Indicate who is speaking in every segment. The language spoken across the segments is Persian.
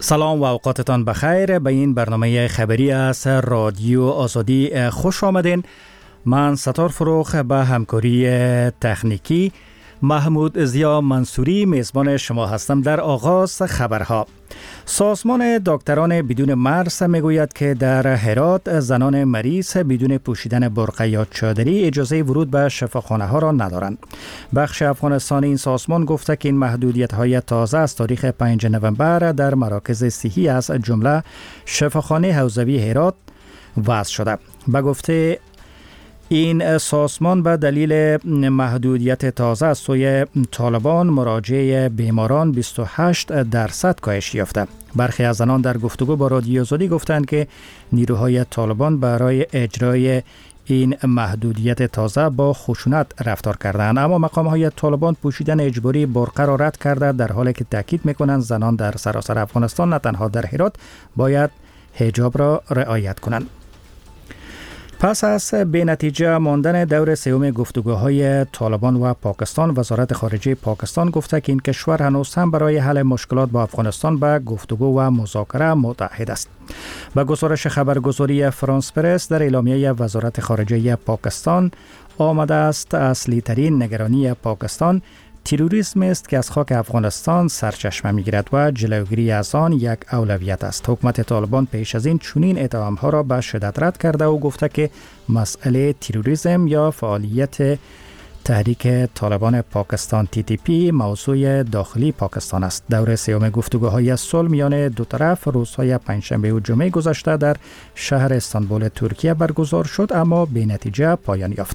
Speaker 1: سلام و اوقاتتان بخیر. به این برنامه خبری از رادیو آزادی خوش آمدین. من ستار فروخ به همکاری تکنیکی محمود ضیا منصوری میزبان شما هستم. در آغاز خبرها. سازمان دکتران بدون مرز میگوید که در هرات زنان مریض بدون پوشیدن برقع یا چادری اجازه ورود به شفاخانه ها را ندارند. بخش افغانستانی این سازمان گفته که این محدودیت های تازه از تاریخ 5 نوامبر در مراکز صحی از جمله شفاخانه حوزوی هرات وضع شده. به گفته این سازمان به دلیل محدودیت تازه از سوی طالبان مراجعه بیماران 28% کاهش یافته. برخی از زنان در گفتگو با رادیو آزادی گفتند که نیروهای طالبان برای اجرای این محدودیت تازه با خشونت رفتار کردند، اما مقام‌های طالبان پوشیدن اجباری برقع را رد کرده، در حالی که تاکید می‌کنند زنان در سراسر افغانستان نه تنها در هرات باید حجاب را رعایت کنند. پس از به نتیجه ماندن دور سوم گفتگوهای طالبان و پاکستان، وزارت خارجه پاکستان گفته که این کشور هنوز هم برای حل مشکلات با افغانستان به گفتگو و مذاکره متعهد است. با گزارش خبرگزاری فرانس پرس، در اعلامیه وزارت خارجه پاکستان آمده است اصلی ترین نگرانی پاکستان تروریسم است که از خاک افغانستان سرچشمه می‌گیرد و جلوگیری از آن یک اولویت است. حکومت طالبان پیش از این چنین اتهام‌ها را به شدت رد کرده و گفته که مسئله تروریسم یا فعالیت تحریک طالبان پاکستان TTP موضوع داخلی پاکستان است. دور سوم گفتگوهای صلح میان دو طرف روزهای پنجشنبه و جمعه گذشته در شهر استانبول ترکیه برگزار شد، اما بی نتیجه پایان یافت.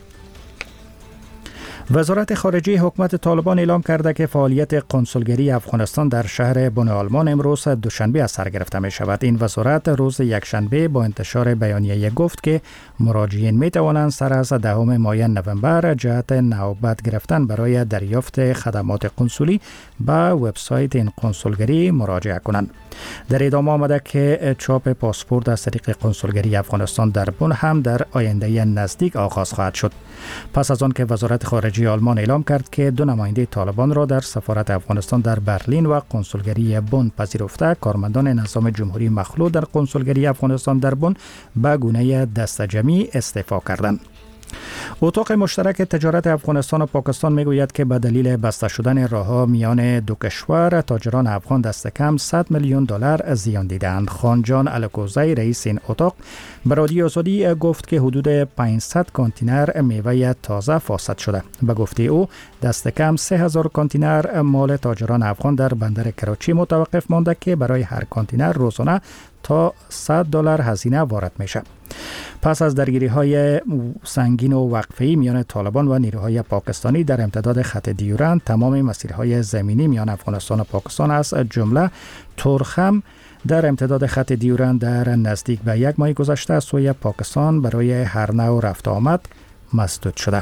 Speaker 1: وزارت خارجه حکومت طالبان اعلام کرده که فعالیت قنسولگری افغانستان در شهر بنوآلمان امروز دوشنبه از سر گرفته می شود. این وزارت روز یکشنبه با انتشار بیانیه گفت که مراجعین می توانند سر از 10 ماه نوامبر جهت نوبت گرفتن برای دریافت خدمات قنسولی به وبسایت این قنسولگری مراجعه کنند. در ادامه آمده که چاپ پاسپورت از طریق قنسولگری افغانستان در بن هم در آینده نزدیک آغاز خواهد شد. پس از آن که وزارت خارجه آلمان اعلام کرد که 2 نماینده طالبان را در سفارت افغانستان در برلین و قنسولگری بن پذیرفته، کارمندان نظام جمهوری مخلوع در قنسولگری افغانستان در بن به گونه دسته‌جمعی استعفا کردند. اتاق مشترک تجارت افغانستان و پاکستان میگوید که به دلیل بسته شدن راه‌ها میان دو کشور، تاجران افغان دست کم $100 میلیون زیان دیدند. خانجان الکوزی رئیس این اتاق به رادیو آزادی گفت که حدود 500 کانتینر میوه تازه فاسد شده. به گفته او دست کم 3000 کانتینر مال تاجران افغان در بندر کراچی متوقف مانده که برای هر کانتینر روزانه تا $100 هزینه وارد میشه. پس از درگیری‌های سنگین و وقفه‌ای میان طالبان و نیروهای پاکستانی در امتداد خط دیورند، تمام مسیرهای زمینی میان افغانستان و پاکستان از جمله تورخم در امتداد خط دیورند در نزدیک به 1 ماه گذشته از سوی پاکستان برای هر نوع رفت آمد مسدود شده.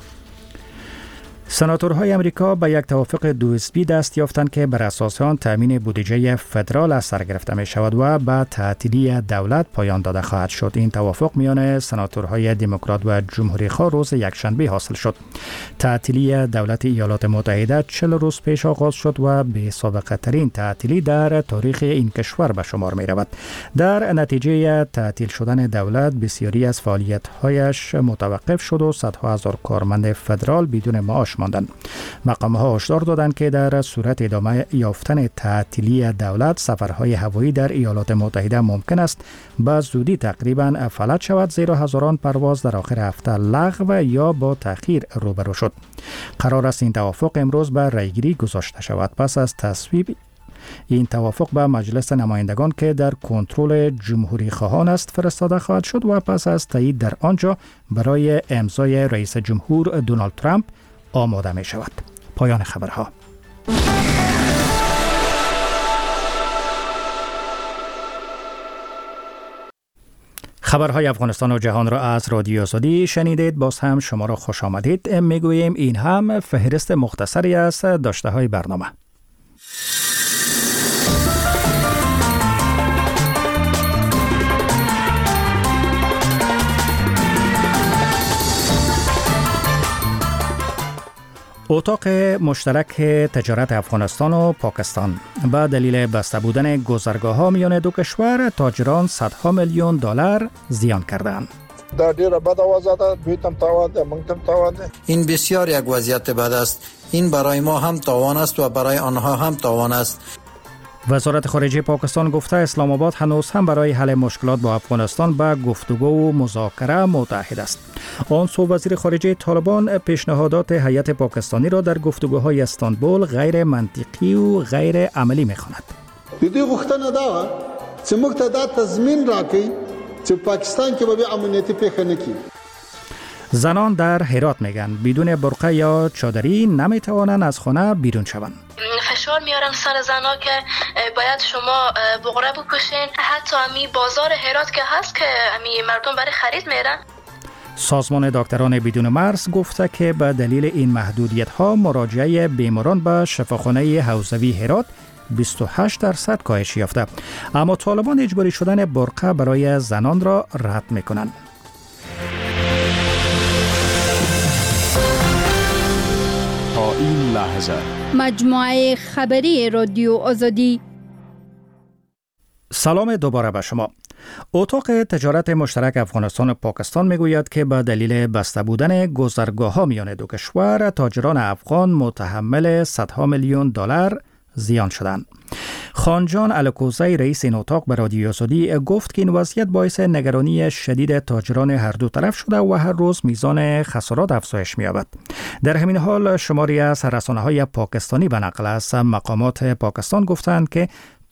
Speaker 1: سناتورهای امریکا به یک توافق دواسبی دست یافتند که بر اساس آن تامین بودجه فدرال از سر گرفته می شود و به تعطیلی دولت پایان داده خواهد شد. این توافق میان سناتورهای دموکرات و جمهوری خواه روز یکشنبه حاصل شد. تعطیلی دولت ایالات متحده 40 روز پیش آغاز شد و به سابقه ترین تعطیلی در تاریخ این کشور به شمار می رود. در نتیجه تعطیل شدن دولت بسیاری از فعالیت‌هایش متوقف شد و صدها هزار کارمند فدرال بدون معاش ماندند. مقام‌ها هشدار دادند که در صورت ادامه یافتن تعطیلی دولت، سفرهای هوایی در ایالات متحده ممکن است به زودی تقریباً فلج شود، زیرا هزاران پرواز در آخر هفته لغو یا با تأخیر روبرو شد. قرار است این توافق امروز به رأیگیری گذاشته شود. پس از تصویب این توافق به مجلس نمایندگان که در کنترل جمهوری خواهان است فرستاده خواهد شد و پس از تایید در آنجا برای امضای رئیس جمهور دونالد ترامپ آماده می شود. پایان خبرها. خبرهای افغانستان و جهان را از رادیو آزادی شنیدید. باز هم شما را خوش آمدید میگوییم. این هم فهرست مختصری از داشته های برنامه. اتاق مشترک تجارت افغانستان و پاکستان به دلیل بسته بودن گذرگاه‌ها میان دو کشور تاجران صدها میلیون دلار زیان کردند.
Speaker 2: دا ډیره بده وضع ده، دوی تم تاوان ده، موږ تم تاوان ده.
Speaker 3: این بسیار یک وضعیت بد است. این برای ما هم تاوان است و برای آنها هم تاوان است.
Speaker 1: وزارت خارجه پاکستان گفته اسلام آباد هنوز هم برای حل مشکلات با افغانستان به گفتگو و مذاکره متحد است. آن سو وزیر خارجه طالبان پیشنهادات هیئت پاکستانی را در گفتگوهای استانبول غیر منطقی و غیر عملی می‌خواند.
Speaker 4: دې غوښتنه دا چې موږ ته دا تضمین راکړي چې پاکستان کې به امنیتی پیښه نه کیږي.
Speaker 1: زنان در هرات میگن بدون برقه یا چادری نمیتوانند از خانه بیرون شوند.
Speaker 5: فشار میارن سر زنا که باید شما بقره بکشین. حتی امی بازار هرات که هست که امی مردم برای خرید میرن.
Speaker 1: سازمان دکتران بدون مرز گفته که به دلیل این محدودیت ها مراجعه بیماران به شفاخانه حوزوی هرات 28% کاهش یافته، اما طالبان اجباری شدن برقه برای زنان را رد میکنند.
Speaker 6: تا این لحظه
Speaker 7: مجموعه خبری رادیو آزادی.
Speaker 1: سلام دوباره به شما. اتاق تجارت مشترک افغانستان و پاکستان میگوید که به دلیل بسته بودن گذرگاه‌ها میان دو کشور تاجران افغان متحمل صدها میلیون دلار زیان شدند. خانجان الکوزی رئیس این اتاق به رادیو آزادی گفت که این وضعیت باعث نگرانی شدید تاجران هر دو طرف شده و هر روز میزان خسارات افزایش می‌یابد. در همین حال شماری از رسانه‌های پاکستانی به نقل از مقامات پاکستان گفتند که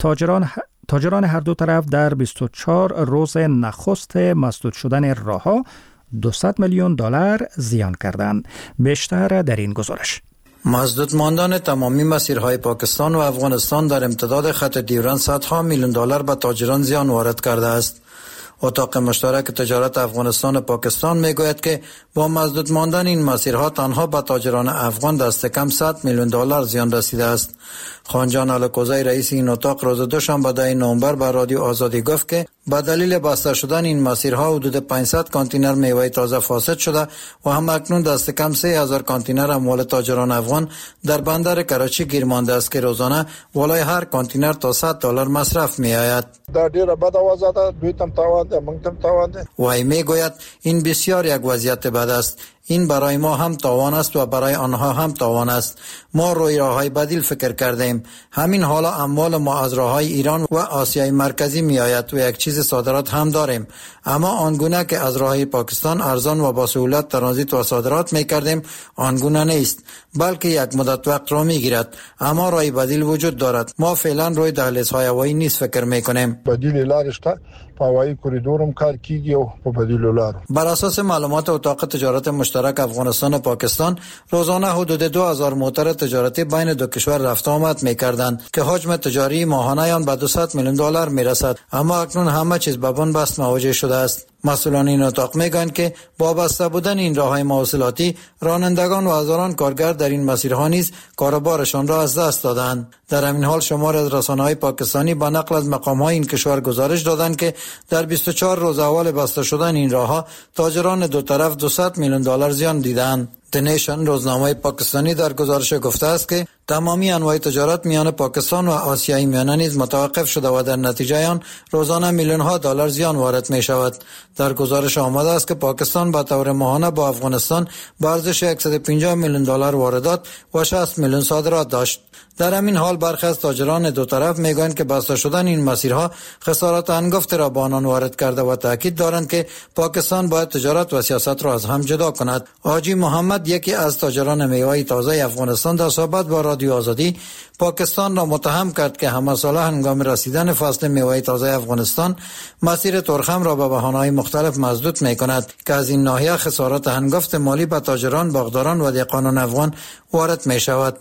Speaker 1: تاجران هر دو طرف در 24 روز نخست مسدود شدن راه‌ها 200 میلیون دلار زیان کردند. بیشتر در این گزارش.
Speaker 3: مسدود ماندن تمامی مسیرهای پاکستان و افغانستان در امتداد خط دیورند صدها میلیون دلار به تاجران زیان وارد کرده است. اتاق مشترک تجارت افغانستان و پاکستان میگوید که با مسدود ماندن این مسیرها تنها به تاجران افغان دست کم 100 میلیون دلار زیان رسیده است. خانجان الکوزی رئیس این اتاق روز دوشنبه 10 نوامبر به رادیو آزادی گفت که با دلیل بسته شدن این مسیرها حدود 500 کانتینر میوه تازه فاسد شده و هم اکنون دست کم 3000 کانتینر اموال تاجران افغان در بندر کراچی گیر مانده است که روزانه والای هر کانتینر تا 100 دلار مصرف می آید.
Speaker 2: دا ډیره بده وضع ده، دوی تم تاوان ده، موږ تم تاوان ده.
Speaker 3: وی میگوید این بسیار یک وضعیت بد است. این برای ما هم تاوان است و برای آنها هم تاوان است. ما روی راههای بدیل فکر کردیم. همین حالا اموال ما از راههای ایران و آسیای مرکزی می آید و یک چیز صادرات هم داریم، اما آنگونه که از راههای پاکستان ارزان و با سهولت ترانزیت و صادرات می کردیم آنگونه نیست، بلکه یک مدت وقت را می گیرد، اما راه بدیل وجود دارد. ما فعلا روی دهلیزهای هوایی نیست فکر می کنیم.
Speaker 2: بدیل لارې شته، په هوایي کوریدورم کار کیږي او په بدیلو لارو.
Speaker 3: بر اساس معلومات اتاق تجارت مشترک افغانستان و پاکستان روزانه حدود 2000 موتر تجارتی بین دو کشور رفت آمد می‌کردند که حجم تجاری ماهانه آن به 200 میلیون دلار می‌رسد، اما اکنون همه چیز به بنبست مواجه شده است. مسئولان این اتاق میگن که با بسته بودن این راههای مواصلاتی رانندگان و هزاران کارگر در این مسیرها نیز کاروبارشان را از دست دادند. در همین حال شمار از رسانه‌های پاکستانی با نقل از مقام‌های این کشور گزارش دادند که در 24 روز اول بسته شدن این راهها تاجران دو طرف 200 میلیون دلار زیان دیدند. دنیشن روزنامه پاکستانی در گزارش گفته است که تمامی انواع تجارت میان پاکستان و آسیای میانه نیز متوقف شده و در نتیجه آن روزانه میلیون ها دلار زیان وارد می شود. در گزارش آمده است که پاکستان به طور ماهانه با افغانستان به ارزش 150 میلیون دلار واردات و 60 میلیون صادرات داشت. در همین حال برخی از تاجران دو طرف میگویند که بسته شدن این مسیرها خسارات هنگفت را به آنان وارد کرده و تاکید دارند که پاکستان باید تجارت و سیاست را از هم جدا کند. حاجی محمد یکی از تاجران میوه تازه افغانستان در صحبت با رادیو آزادی پاکستان را متهم کرد که همه ساله هنگام رسیدن فصل میوه تازه افغانستان مسیر ترخم را به بهانه‌های مختلف مسدود می‌کند که از این ناحیه خسارات هنگفت مالی به تاجران، باغداران و دهقانان افغان وارد می‌شود.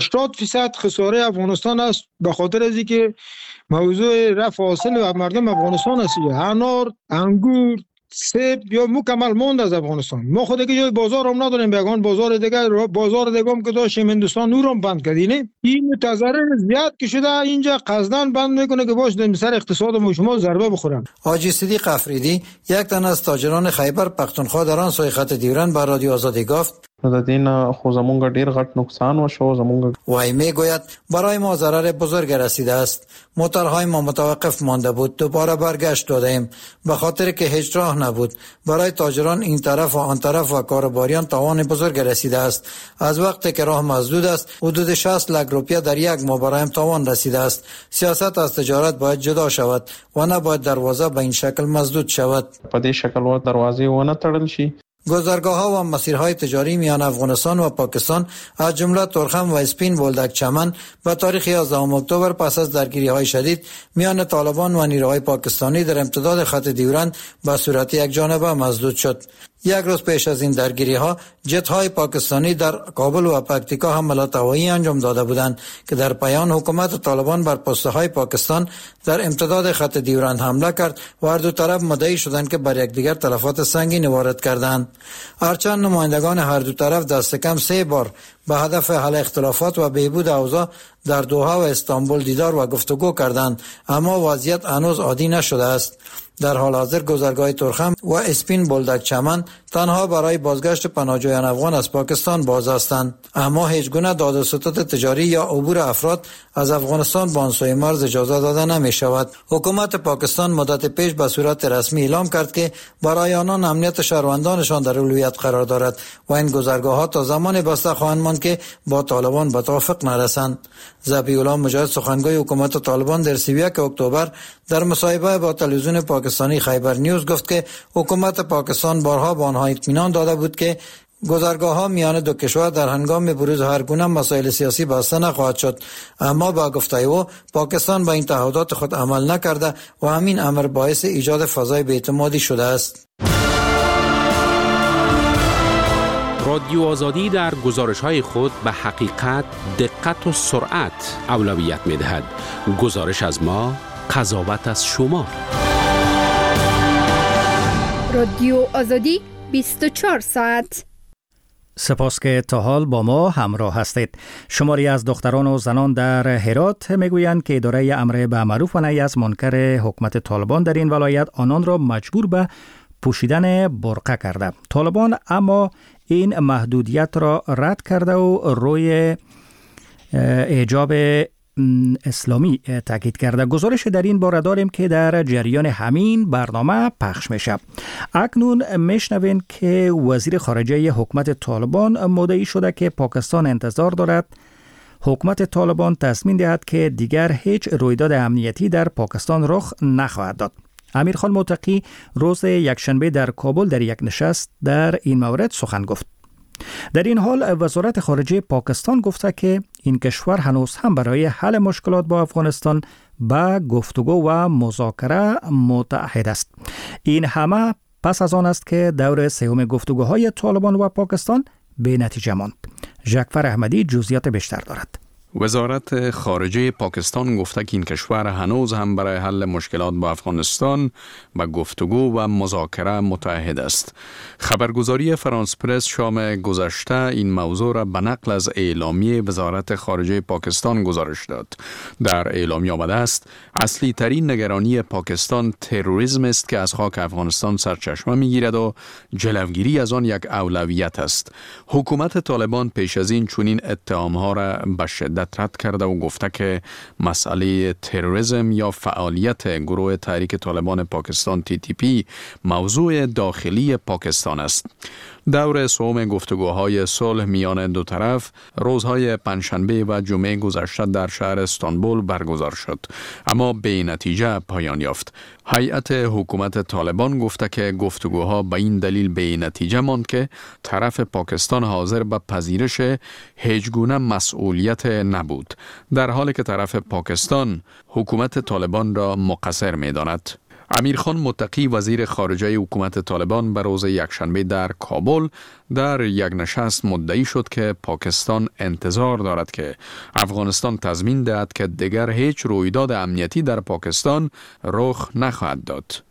Speaker 8: 80% خساره افغانستان است به خاطر از اینکه موضوع رفع حاصل و مردم افغانستان است. انار، انگور، سیب یا مکمل ماند از افغانستان. ما خود که جای بازار هم نداریم، بیگان بازار دیگه هم که داشتیم هندوستان نور هم بند کردینه. این تضرر زیاد که شده اینجا قصدن بند میکنه که باش در سر اقتصاد ما شما ضربه بخورن.
Speaker 3: حاجی صدیق افریدی یک تن از تاجران خیبر پختونخوا در آن سوی خط دیورند به رادیو آزادی گفت
Speaker 9: د دین خو زمونږ ډیر غټ نقصان وشو. زمونږ
Speaker 3: وای میگوید برای ما ضرر بزرگ رسیده است. موتورهای ما متوقف مانده بود. دوباره برگشت دادیم به خاطر که هیچ راه نبود. برای تاجران این طرف و آن طرف و کاروباریان تاوان بزرگ رسیده است. از وقتی که راه مسدود است حدود 60 لک روپیه در یک ماه برایم تاوان رسیده است. سیاست از تجارت باید جدا شود و نباید دروازه به این شکل مسدود شود.
Speaker 9: په دې شکل و دروازې ونه تړل شي.
Speaker 3: گذرگاه‌ها و مسیرهای تجاری میان افغانستان و پاکستان از جمله تورخم و اسپین بولدک چمن به تاریخ 11 اکتبر پس از درگیری‌های شدید میان طالبان و نیروهای پاکستانی در امتداد خط دیورند به صورت یک جانبه مسدود شد. یک روز پیش از این درگیری‌ها جت‌های پاکستانی در کابل و پکتیکا حملات هوایی انجام داده بودند که در پایان حکومت طالبان بر پست‌های پاکستان در امتداد خط دیورند حمله کرد و هر دو طرف مدعی شدند که بر یکدیگر تلفات سنگین وارد کردند. هرچند نمایندگان هر دو طرف دست کم 3 بار به هدف حل اختلافات و بهبود اوضاع در دوحه و استانبول دیدار و گفتگو کردند، اما وضعیت هنوز عادی نشده است. در حال حاضر گذرگاه تورخم و اسپین بولدک چمن تنها برای بازگشت پناهجویان افغان از پاکستان باز هستند، اما هیچ گونه داد و ستد تجاری یا عبور افراد از افغانستان به آن سوی مرز اجازه داده نمی شود. حکومت پاکستان مدت پیش به صورت رسمی اعلام کرد که برای آنان امنیت شهروندانشان در اولویت قرار دارد و این گذرگاه ها تا زمان بسته خواهند ماند که با طالبان به توافق نرسند. ذبیح الله مجاهد سخنگوی حکومت طالبان در 31 اکتبر در مصاحبه با تلویزیون پاکستانی خیبر نیوز گفت که حکومت پاکستان بارها به آنها اطمینان داده بود که گذرگاه‌ها میان دو کشور در هنگام بروز هر گونه مسائل سیاسی بسته نخواهد شد، اما با گفته او پاکستان به این تعهدات خود عمل نکرده و همین امر باعث ایجاد فضای بی‌اعتمادی شده است.
Speaker 10: رادیو آزادی در گزارش‌های خود به حقیقت، دقت و سرعت اولویت می‌دهد. گزارش از ما، قضاوت از شما.
Speaker 7: رادیو آزادی 24 ساعت.
Speaker 1: سپاس که تا حال با ما همراه هستید. شماری از دختران و زنان در هرات میگویند که اداره امر به معروف و نهی از منکر حکومت طالبان در این ولایت آنان را مجبور به پوشیدن برقع کرده. طالبان اما این محدودیت را رد کرده و روی حجاب اسلامی تاکید کرده. گزارش در این باره داریم که در جریان همین برنامه پخش میشه. اکنون میشنوین که وزیر خارجه حکومت طالبان مدعی شده که پاکستان انتظار دارد حکومت طالبان تصمیم دهد که دیگر هیچ رویداد امنیتی در پاکستان رخ نخواهد داد. امیرخان متقی روز یکشنبه در کابل در یک نشست در این مورد سخن گفت. در این حال وزارت خارجه پاکستان گفته که این کشور هنوز هم برای حل مشکلات با افغانستان به گفتگو و مذاکره متعهد است. این همه پس از آن است که دور سوم گفتگوهای طالبان و پاکستان به نتیجه ماند. جعفر احمدی جزئیات بیشتر دارد.
Speaker 6: وزارت خارجه پاکستان گفته که این کشور هنوز هم برای حل مشکلات با افغانستان به گفتگو و مذاکره متعهد است. خبرگزاری فرانس پرس شام گذشته این موضوع را به نقل از اعلامیه وزارت خارجه پاکستان گزارش داد. در اعلامیه آمده است اصلی ترین نگرانی پاکستان تروریسم است که از خاک افغانستان سرچشمه میگیرد و جلوگیری از آن یک اولویت است. حکومت طالبان پیش از این چنین اتهام‌ها را به شدت رد کرده و گفته که مسئله تروریسم یا فعالیت گروه تحریک طالبان پاکستان TTP موضوع داخلی پاکستان است. دور سوم گفتگوهای صلح میان دو طرف روزهای پنجشنبه و جمعه گذشته در شهر استانبول برگزار شد، اما به نتیجه پایان یافت. هیئت حکومت طالبان گفته که گفتگوها به این دلیل به نتیجه ماند که طرف پاکستان حاضر به پذیرش هیچ گونه مسئولیت نبود، در حالی که طرف پاکستان حکومت طالبان را مقصر می‌داند. امیرخان متقی وزیر خارجه حکومت طالبان به روز یکشنبه در کابل در یک نشست مدعی شد که پاکستان انتظار دارد که افغانستان تضمین دهد که دیگر هیچ رویداد امنیتی در پاکستان رخ نخواهد داد.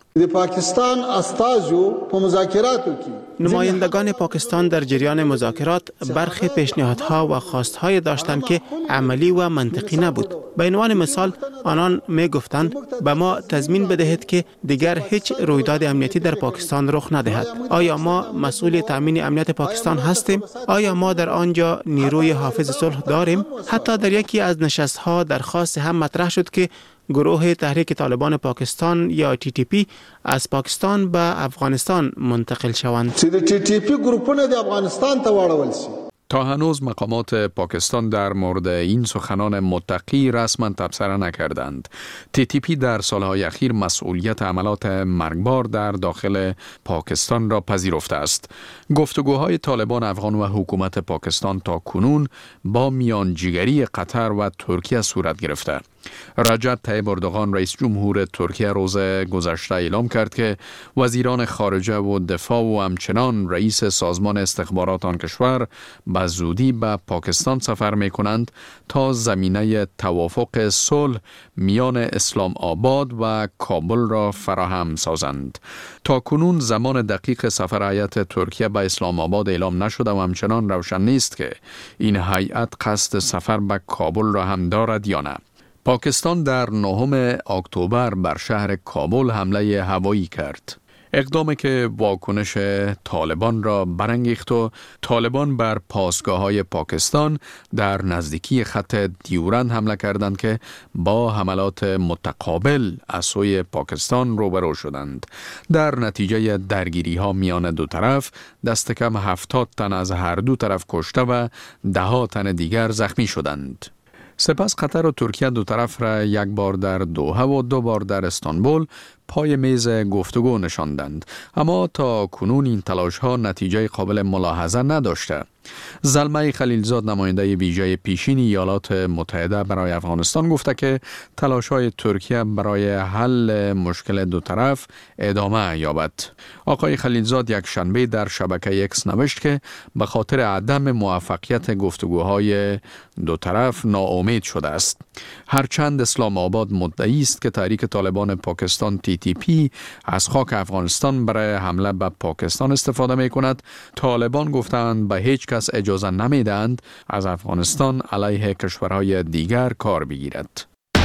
Speaker 4: د پاکستان استازو په مذاکراتو کې
Speaker 11: نمایندگان پاکستان در جریان مذاکرات برخی پیشنهادها و خواستهای داشتند که عملی و منطقی نبود. به عنوان مثال آنان می گفتند به ما تضمین بدهید که دیگر هیچ رویداد امنیتی در پاکستان رخ ندهد. آیا ما مسئول تامین امنیت پاکستان هستیم؟ آیا ما در آنجا نیروی حافظ صلح داریم؟ حتی در یکی از نشست‌ها درخواست هم مطرح شد که گروه تحریک طالبان پاکستان یا TTP از پاکستان به افغانستان منتقل شوند.
Speaker 4: TTP گروپونه د افغانستان ته واړول شي.
Speaker 6: تا هنوز مقامات پاکستان در مورد این سخنان متقی رسما تبصره نکردند. TTP در سالهای اخیر مسئولیت عملات مرگبار در داخل پاکستان را پذیرفته است. گفتگوهای طالبان افغان و حکومت پاکستان تا کنون با میانجیگری قطر و ترکیه صورت گرفته. رجب طیب اردوغان رئیس جمهور ترکیه روز گذشته اعلام کرد که وزیران خارجه و دفاع و همچنان رئیس سازمان استخبارات آن کشور به زودی به پاکستان سفر می کنند تا زمینه توافق صلح میان اسلام آباد و کابل را فراهم سازند. تا کنون زمان دقیق سفر هیئت ترکیه به اسلام آباد اعلام نشده و همچنان روشن نیست که این هیئت قصد سفر به کابل را هم دارد یا نه. پاکستان در 9 اکتبر بر شهر کابل حمله هوایی کرد. اقدامی که واکنش طالبان را برانگیخت و طالبان بر پاسگاه‌های پاکستان در نزدیکی خط دیورند حمله کردند که با حملات متقابل از سوی پاکستان روبرو شدند. در نتیجه درگیری‌ها میان دو طرف دست کم 70 تن از هر دو طرف کشته و 10 تن دیگر زخمی شدند. سپس قطر و ترکیه دو طرف را یک بار در دوحه و 2 بار در استانبول پای میز گفتگو نشاندند، اما تا کنون این تلاش ها نتیجه قابل ملاحظه نداشته. زلمه خلیلزاد نماینده ویژه پیشین ایالات متحده برای افغانستان گفته که تلاش های ترکیه برای حل مشکل دو طرف ادامه یابد. آقای خلیلزاد یک شنبه در شبکه اکس نوشت که به خاطر عدم موفقیت گفتگوهای دو طرف ناامید شده است. هرچند اسلام آباد مدعی است که تحریک طالبان پاکستان TTP از خاک افغانستان برای حمله به پاکستان استفاده می کند، طالبان گفتند به هیچ کس اجازه نمیدهند از افغانستان علیه کشورهای دیگر کار بگیرد.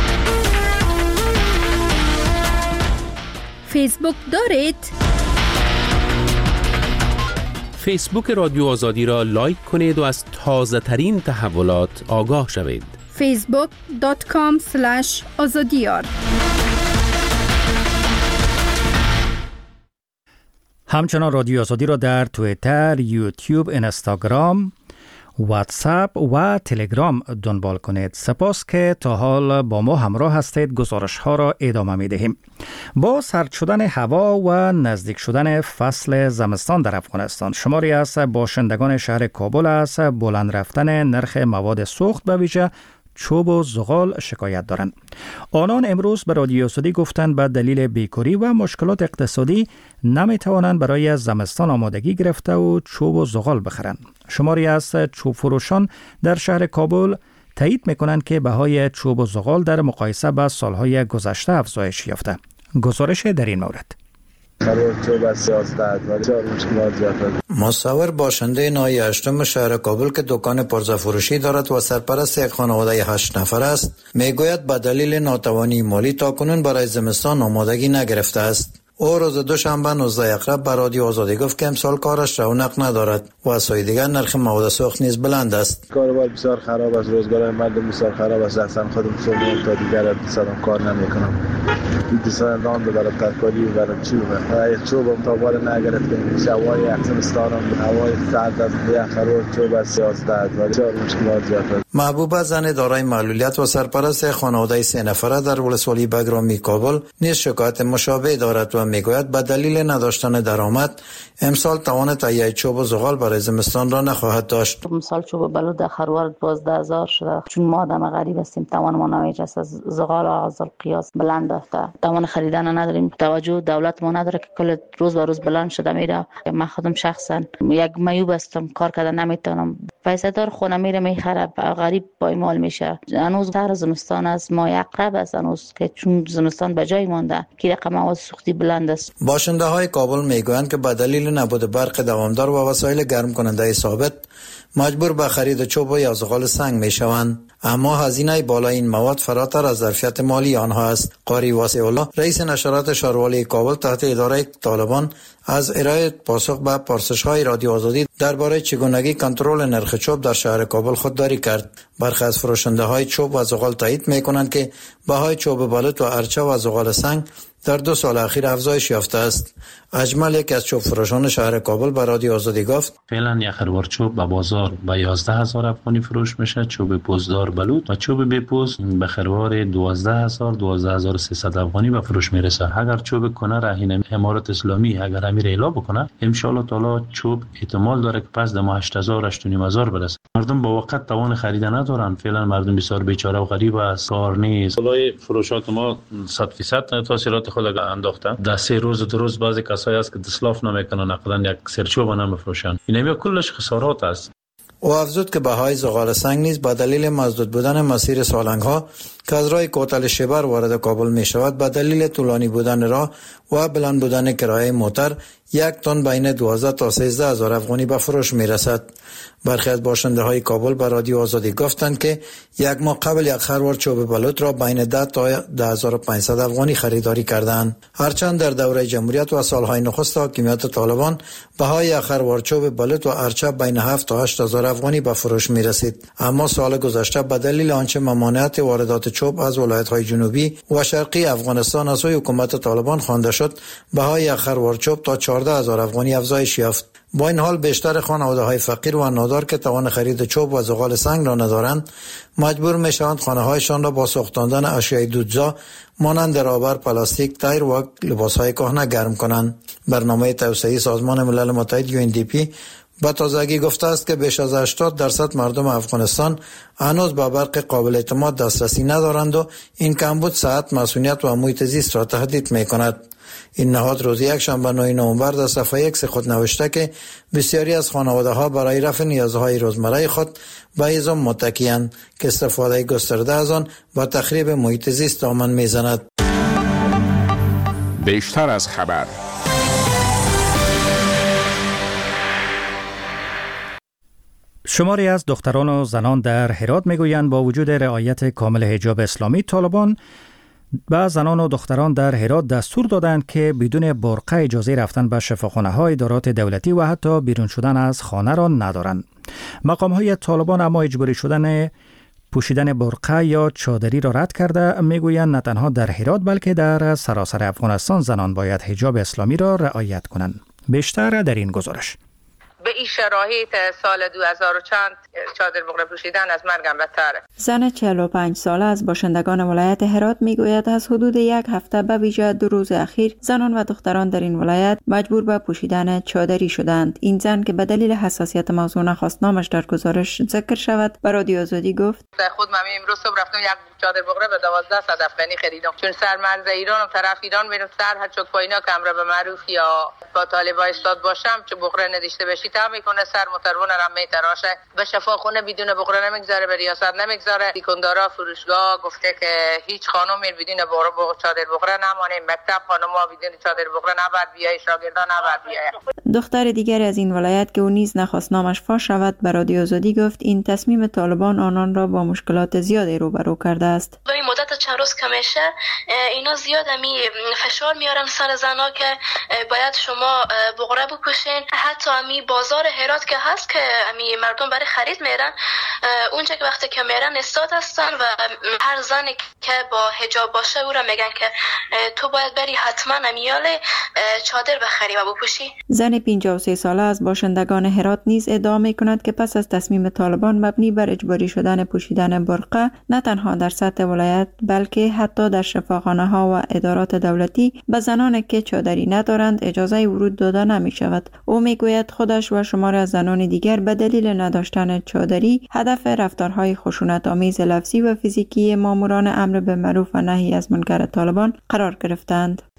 Speaker 7: فیسبوک دارید؟
Speaker 10: فیسبوک رادیو آزادی را لایک کنید و از تازه ترین تحولات آگاه شوید.
Speaker 7: facebook.com/azadiyar.
Speaker 1: همچنان رادیو آزادی را در توییتر، یوتیوب، اینستاگرام، واتساپ و تلگرام دنبال کنید. سپاس که تا حال با ما همراه هستید. گزارش ها را ادامه می دهیم. با سرد شدن هوا و نزدیک شدن فصل زمستان در افغانستان، شماری از باشندگان شهر کابل از بلند رفتن نرخ مواد سوخت به ویژه چوب و زغال شکایت دارند. آنان امروز به رادیو آزادی گفتند به دلیل بیکاری و مشکلات اقتصادی نمی توانند برای زمستان آمادگی گرفته و چوب و زغال بخرند. شماری از چوب فروشان در شهر کابل تایید می‌کنند که بهای چوب و زغال در مقایسه با سالهای گذشته افزایش یافته. گزارش در این مورد.
Speaker 3: مصور باشنده ناحیه 8 شهر کابل که دکان پرزه فروشی دارد و سرپرست یک خانواده 8 نفر است، میگوید به دلیل ناتوانی مالی تاکنون برای زمستان آمادگی نگرفته است. او روز دوشنبه 19 اکتبر به رادیو آزادی گفت که امسال کارش رونق ندارد و از سوی دیگر نرخ مواد سوخت نیز بلند است.
Speaker 12: کاروبار بسیار خراب است، روزگار مردم بسیار خراب است. اصلا خودم صبح تا دیگر اقتصادم کار نمیکنم. اقتصاد نان برای ترکاری و برای چوبم تا بالا نگرفتیم. شوای اقتصادم هوای سرد است، یخ خراب چوب است، سیاست بسیار مشکلات زیاد است.
Speaker 3: محبوبه زن دارای معلولیت و سرپرست خانواده 3 نفره در ولسوالی بگرامی کابل نیز شکایت مشابه دارد و میگوید به دلیل نداشتن درآمد امسال توان تهیه چوب و زغال برای زمستان را نخواهد داشت.
Speaker 13: امسال چوب بلود در خروار 12000 شده، چون ما آدم غریب هستیم توان ما نمیچ است. از زغال از القیاس بلند رفته، توان خریدن نداریم. توجه دولت ما نداره که کل روز به روز بلند شده میره. من خودم شخصا یک میوب هستم، کار کردن نمیتونم. پیسه‌دار خونه میره میخره، غریب پایمال میشه. هنوز در زمستان از ماه اقرب است، هنوز که چون زمستان به جای مانده که رقم مواد سوختی بلند بلند است.
Speaker 3: باشنده های کابل میگویند که به دلیل نبود برق دوامدار و وسایل گرم کننده ثابت مجبور به خرید چوب یا زغال سنگ می شوند. اما هزینه بالای این مواد فراتر از ظرفیت مالی آنها است. قاری واسع الله رئیس نشرات شهروالی کابل تحت اداره طالبان از ارائه پاسخ به پرسش‌های رادیو آزادی درباره چگونگی کنترل نرخ چوب در شهر کابل خودداری کرد. برخی از فروشنده‌های چوب و زغال تایید می‌کنند که بهای چوب بلوط و ارچه و زغال سنگ در 2 سال اخیر افزایش یافته است. اجمل یک از چوب فروشان شهر کابل به رادیو آزادی گفت
Speaker 14: فعلا یک خروار چوب به بازار به 11000 افغانی فروش میشه، چوب پوزدار بلوط و چوب بی پوست به خروار 12300 افغانی به فروش میرسه. اگر چوب کنه رهین امارت اسلامی اگر امیر اعلام بکنه ان شاء الله تعالی چوب احتمال داره که پس در 8000 8500 برسه. مردم با وقت توان خرید ندارن. فعلا مردم بسیار بیچاره و غریب است، کار نیست. والله فروشات ما 100% تاثیرات خود انداخته. در 3 روز 2 روز بعضی کسایی است که دسلاف نمیکنن، اقلا یک سرچوب نمیفروشن. این کلش خسارات است.
Speaker 3: او افزود که بهای زغال سنگ نیز به دلیل مسدود بودن مسیر سالنگ‌ها که از راه کوتل شبر وارد کابل می شود به دلیل طولانی بودن راه و بلند بودن کرایه موتر 1 تن بین 12 تا 13 هزار افغانی به فروش می رسد. برخی از باشنده های کابل به رادیو آزادی گفتند که 1 ماه قبل یک خروار چوب بلوط را بین 10 تا 10500 افغانی خریداری کردند. هرچند در دوره جمهوریت و سالهای نخست حاکمیت طالبان بهای یک خروار چوب بلوط و ارچه بین 7 تا 8000 افغانی به فروش می رسید. اما سال گذشته به دلیل آنچه ممانعت واردات چوب از ولایت‌های جنوبی و شرقی افغانستان از سوی حکومت طالبان خوانده شد، بهای یک خروار چوب تا 14000 افغانی افزایش یافت. با این حال بیشتر خانواده‌های فقیر و نادار که توان خرید چوب و زغال سنگ را ندارند مجبور می‌شوند خانه‌هایشان را با سوختاندن اشیاء دودزا مانند رابر، پلاستیک، تایر و لباس‌های کهنه گرم کنند. برنامه توسعه سازمان ملل متحد UNDP با تازگی گفته است که بیش از 80% مردم افغانستان هنوز به برق قابل اعتماد دسترسی ندارند و این کمبود صحت، مسئولیت و محیط زیست را تهدید می‌کند. این نهاد روز یکشنبه 9 نوامبر در صفحه X خود نوشته که بسیاری از خانواده‌ها برای رفع نیازهای روزمره خود به هیزم متکی‌اند که استفاده گسترده از آن و تخریب محیط زیست دامن می‌زند.
Speaker 6: بیشتر از خبر.
Speaker 1: شماری از دختران و زنان در هرات میگویند با وجود رعایت کامل حجاب اسلامی، طالبان به زنان و دختران در هرات دستور دادند که بدون برقع اجازه رفتن به شفاخانه‌های ادارات دولتی و حتی بیرون شدن از خانه را ندارند. مقام‌های طالبان اما اجباری شدن پوشیدن برقع یا چادری را رد کرده. میگویند نه تنها در هرات بلکه در سراسر افغانستان زنان باید حجاب اسلامی را رعایت کنند. بیشتر در این گزارش.
Speaker 15: به این شرایط سال 2000 چند چادر بغره پوشیدن از مرگم بدتره.
Speaker 16: زن 45 ساله از باشندگان ولایت هرات میگوید از حدود 1 هفته به ویژه 2 روز اخیر زنان و دختران در این ولایت مجبور به پوشیدن چادری شدند. این زن که به دلیل حساسیت موضوع نخواست نامش در گزارش ذکر شود به رادیو آزادی گفت
Speaker 15: خود من امروز صبح رفتم یک چادر بغره به 1200 افغانی خریدم، چون سر مرز ایران و طرف ایران میرم سر هر چوک پایینا کمره به معروف یا با طالبای استاد باشم چه بغره نداشته باشی تا میکنه سر مترون را میتراشه. به شفاخونه بدون بغره نمیگذاره، به ریاست نمیگذاره. دیکندارا فروشگاه گفته که هیچ خانم بدون چادر بغره نمانه، مکتب خانم‌ها بدون چادر بغره نباید بیای، شاگردان نباید بیای.
Speaker 16: دختر دیگری از این ولایت که او نیز نخواست نامش فاش شود به رادیو آزادی گفت این تصمیم طالبان آنان را با مشکلات زیادی روبرو کرده است.
Speaker 5: به این مدت چند روز که میشه اینا زیاد فشار میارن سر زنا که باید شما بغره بپوشین. حتی بازار هرات که هست که مردم برای خرید میرن، اونجا که وقتی که میرن استاد هستن و هر زنی که با حجاب باشه او را میگن که تو باید بری حتما امیال چادر بخری و بپوشی.
Speaker 16: زن 53 ساله از باشندگان هرات نیز ادعا میکند که پس از تصمیم طالبان مبنی بر اجباری شدن پوشیدن برقع نه تنها در سطح ولایت بلکه حتی در شفاخانه ها و ادارات دولتی به زنانی که چادری ندارند اجازه ورود داده نمی شود. او میگوید خودش و شمار از زنان دیگر به دلیل نداشتن چادری هدف رفتارهای خشونت آمیز لفظی و فیزیکی ماموران امر به معروف و نهی از منکر طالبان قرار گرفتند.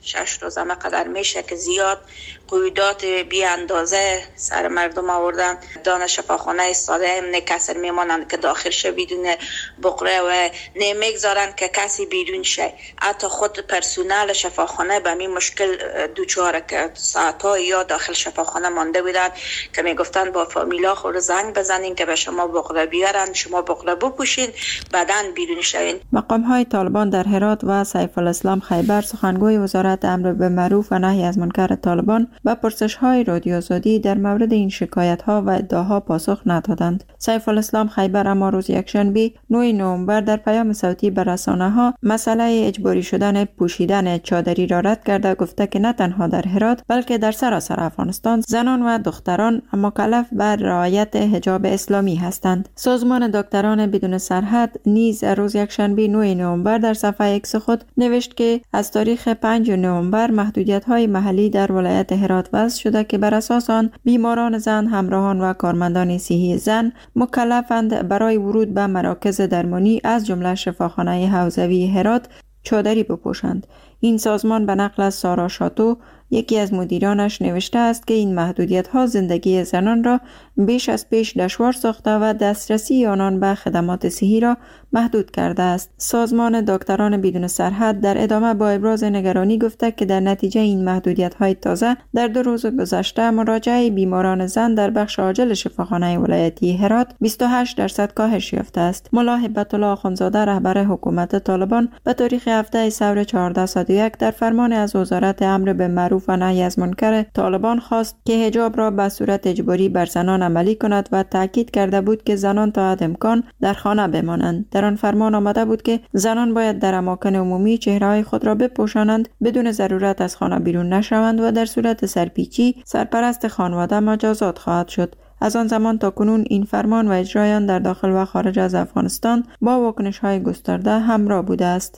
Speaker 17: 6 روز همه قدر میشه که زیاد قیودات بی اندازه سر مردم آوردن. دانه شفاخانه ایستاده هم کسر میمانند که داخل شه بدون بقره و نمیگذارن که کسی بیرون شه. حتی خود پرسونل شفاخانه به می مشکل دوچاره که ساعت‌ها یا داخل شفاخانه مانده بودن که میگفتن با فامیلا خود زنگ بزنین که به شما بقره بیارن، شما بقره بپوشین بعدن بیرون شوین.
Speaker 16: مقام‌های طالبان در هرات و سیف الاسلام خیبر سخنگوی وزارت امر بالمعروف و نهی از منکر طالبان به پرسش‌های رادیو آزادی در مورد این شکایت‌ها و ادعاها پاسخ ندادند. سیف الاسلام خیبر اما روز یکشنبه 9 نوامبر در پیام صوتی به رسانه‌ها مسئله اجباری شدن پوشیدن چادری را رد کرده گفته که نه تنها در هرات بلکه در سراسر افغانستان زنان و دختران مکلف بر رعایت حجاب اسلامی هستند. سازمان دکتران بدون سرحد نیز روز یکشنبه 9 نوامبر در صفحه ایکس خود نوشت که از تاریخ 5 نوامبر محدودیت‌های محلی در ولایت هرات وضع شده که بر اساس آن بیماران زن، همراهان و کارمندان صحی زن مکلفند برای ورود به مراکز درمانی از جمله شفاخانه حوزوی هرات چادری بپوشند. این سازمان به نقل از سارا شاتو یکی از مدیرانش نوشته است که این محدودیت‌ها زندگی زنان را بیش از پیش دشوار ساخته و دسترسی آنان به خدمات صحی را محدود کرده است. سازمان دکتران بدون سرحد در ادامه با ابراز نگرانی گفته که در نتیجه این محدودیت‌های تازه در 2 روز گذشته مراجعه بیماران زن در بخش عاجل شفاخانه ولایتی هرات 28% کاهش یافته است. ملا هبت الله آخوندزاده رهبر حکومت طالبان به تاریخ 7 ثور 1401 در فرمان از وزارت امر بالمعروف و نهی از منکر طالبان خواست که حجاب را به صورت اجباری بر زنان عملی کند و تاکید کرده بود که زنان تا حد امکان در خانه بمانند. در آن فرمان آمده بود که زنان باید در اماکن عمومی چهره‌های خود را بپوشانند، بدون ضرورت از خانه بیرون نشوند و در صورت سرپیچی سرپرست خانواده مجازات خواهد شد. از آن زمان تا کنون این فرمان و اجرای آن در داخل و خارج از افغانستان با واکنش‌های گسترده همراه بوده است.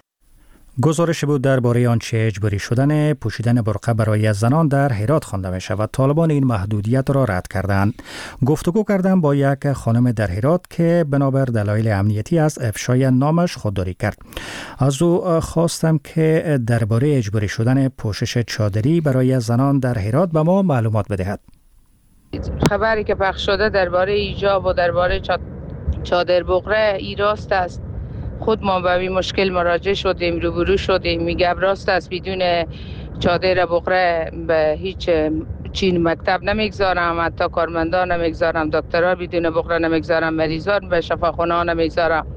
Speaker 1: گزارش بود درباره آنچه اجباری شدن پوشیدن برقه برای زنان در هرات خوانده می شود. طالبان این محدودیت را رد کردند. گفتگو کردم با یک خانم در هرات که بنابر دلایل امنیتی از افشای نامش خودداری کرد. از او خواستم که درباره اجباری شدن پوشش چادری برای زنان در هرات به ما معلومات بدهد.
Speaker 15: خبری که پخش شده درباره ایجاب و درباره چادر بقره ای راست است. خود ما به این مشکل مراجعه شدیم، روبرو شدیم. میگه راست است بدون چادر بقره به هیچ چین مکتب نمیگذارم، حتی کارمندان نمیگذارم، دکترها بدون بقره نمیگذارم، مریضان به شفاخانه ها نمیگذارم.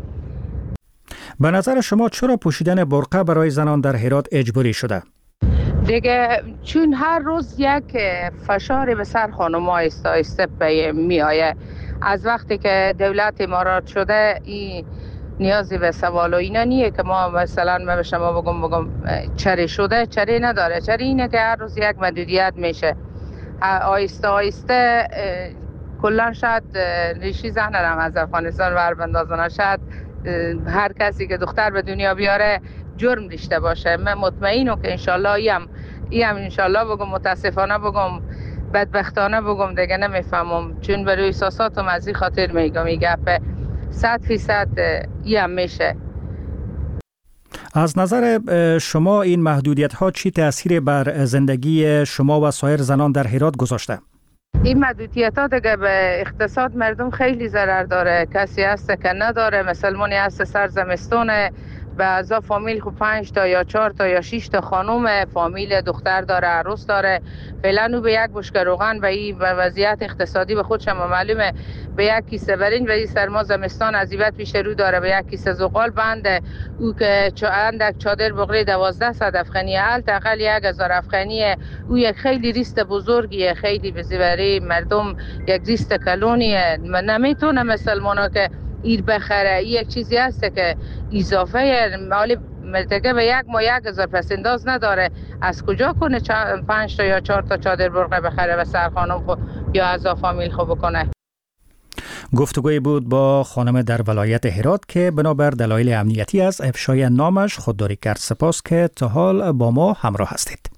Speaker 1: به نظر شما چرا پوشیدن برقه برای زنان در هرات اجباری شده؟
Speaker 15: دیگه چون هر روز یک فشار به سر خانم‌ها آهسته می آید. از وقتی که دولت امارات شده این نیازی به سوال و اینا نیه که ما مثلا من به شما بگم چری شده، چری نداره. چری اینه که هر روز یک محدودیت میشه. آهسته کلا شاید ریشی ذهنم از افغانستان ور بندازن، شاید هر کسی که دختر به دنیا بیاره جرم داشته باشه. من مطمئنم که انشالله ایم انشالله بگم، متاسفانه بگم، بدبختانه بگم دیگه نمیفهمم، چون برای احساساتم از این خاطر میگم این گپ 100% ایم میشه.
Speaker 1: از نظر شما این محدودیت ها چی تأثیر بر زندگی شما و سایر زنان در هرات گذاشته؟
Speaker 15: این محدودیت ها دیگه به اقتصاد مردم خیلی ضرر داره. کسی هست که نداره، مسلمانی هست سر زمستونه به اعضا فامیل خب 5 تا یا 4 تا یا 6 تا خانم فامیل دختر داره، عروس داره. فعلا او به یک بشکه روغن و این وضعیت اقتصادی به خودش هم معلومه، به یک کیسه برنج و این سرما زمستان از این پیش رو داره، به یک کیسه زغال بنده. او که اندک چادر بقره 1200 افغانی حداقل 1000 افغانیه. او یک خیلی ریست بزرگیه، خیلی برای مردم یک ریست کلونیه. من نمیتونه مسلمانا که ایر بخره. یک چیزی هست که اضافه مالی مرتکب به یک ماه 1000 پس انداز نداره. از کجا کنه 5 تا یا 4 تا چادر برقه بخره و سرخانم خود یا اعضا فامیل خود بکنه؟
Speaker 1: گفتگوی بود با خانم در ولایت هرات که بنابر دلایل امنیتی از افشای نامش خودداری کرد. سپاس که تا حال با ما همراه هستید.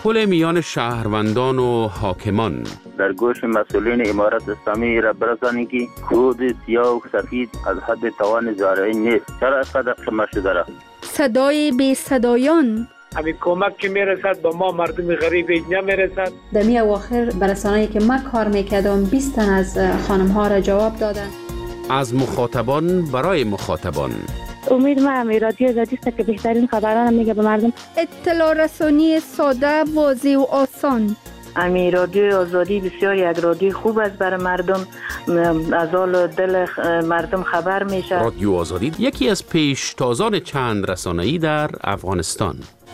Speaker 10: پل میان شهروندان و حاکمان.
Speaker 18: در گوش مسئولین امارت اسلامی را برسانید که کود سیاه و سفید از حد توان زارعی نیست. چرا اینقدر قمه شده را؟
Speaker 7: صدای بی صدایان.
Speaker 19: همین کمک که میرسد به ما مردم غریب نمیرسد.
Speaker 20: در می اواخر برسانه‌ای که من کار میکردم 20 تن از خانم ها را جواب دادن.
Speaker 10: از مخاطبان برای مخاطبان.
Speaker 21: امید من رادیو آزادی است که بهترین خبران میگه به مردم.
Speaker 7: اطلاع رسانی ساده، واضح و آسان.
Speaker 22: امی رادیو آزادی بسیار یک رادیو خوب است برای مردم، از حال دل مردم خبر میشه.
Speaker 10: رادیو آزادی یکی از پیشتازان چند رسانه‌ای در افغانستان.